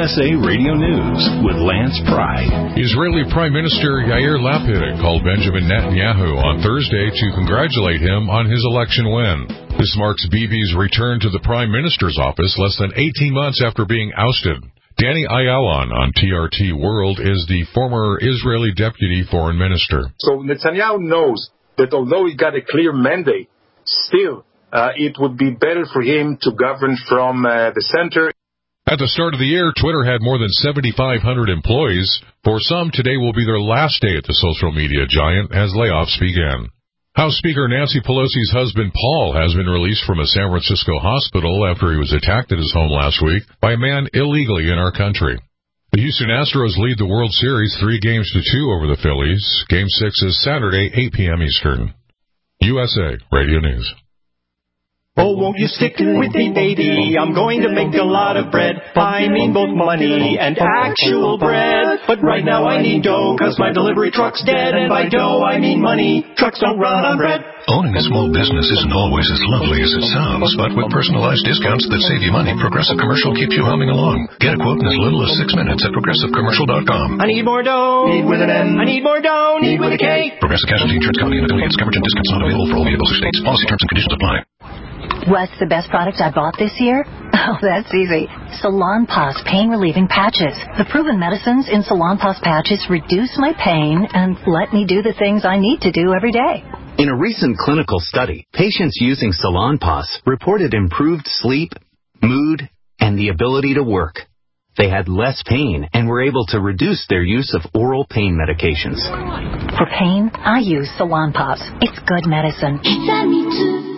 USA Radio News with Lance Pride. Israeli Prime Minister Yair Lapid called Benjamin Netanyahu on Thursday to congratulate him on his election win. This marks Bibi's return to the Prime Minister's office less than 18 months after being ousted. Danny Ayalon on TRT World is the former Israeli Deputy Foreign Minister. So Netanyahu knows that although he got a clear mandate, still it would be better for him to govern from the center. At the start of the year, Twitter had more than 7,500 employees. For some, today will be their last day at the social media giant as layoffs began. House Speaker Nancy Pelosi's husband Paul has been released from a San Francisco hospital after he was attacked at his home last week by a man illegally in our country. The Houston Astros lead the World Series 3-2 over the Phillies. Game 6 is Saturday, 8 p.m. Eastern. USA Radio News. Oh, won't you stick with me, baby? I'm going to make a lot of bread. I mean both money and actual bread. But right now I need dough, cause my delivery truck's dead. And by dough I mean money. Trucks don't run on bread. Owning a small business isn't always as lovely as it sounds, but with personalized discounts that save you money, Progressive Commercial keeps you humming along. Get a quote in as little as 6 minutes at ProgressiveCommercial.com. I need more dough. Need with an N. I need more dough. Need with a K. Progressive Casualty Insurance Company and affiliates. Coverage and discounts not available for all vehicles or states. Policy terms and conditions apply. What's the best product I bought this year? Oh, that's easy. Salonpas pain-relieving patches. The proven medicines in Salonpas patches reduce my pain and let me do the things I need to do every day. In a recent clinical study, patients using Salonpas reported improved sleep, mood, and the ability to work. They had less pain and were able to reduce their use of oral pain medications. For pain, I use Salonpas. It's good medicine.